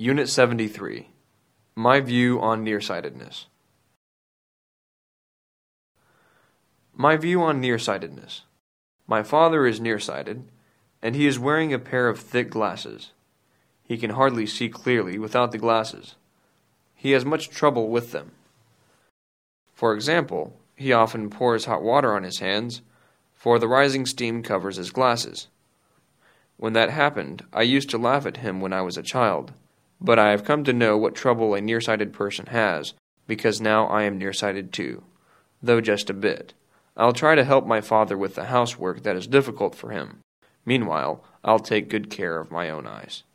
Unit 73. My view on nearsightedness. My view on nearsightedness. My father is nearsighted, and he is wearing a pair of thick glasses. He can hardly see clearly without the glasses. He has much trouble with them. For example, he often pours hot water on his hands, for the rising steam covers his glasses. When that happened, I used to laugh at him when I was a child, but I have come to know what trouble a nearsighted person has, because now I am nearsighted too, though just a bit. I'll try to help my father with the housework that is difficult for him. Meanwhile, I'll take good care of my own eyes.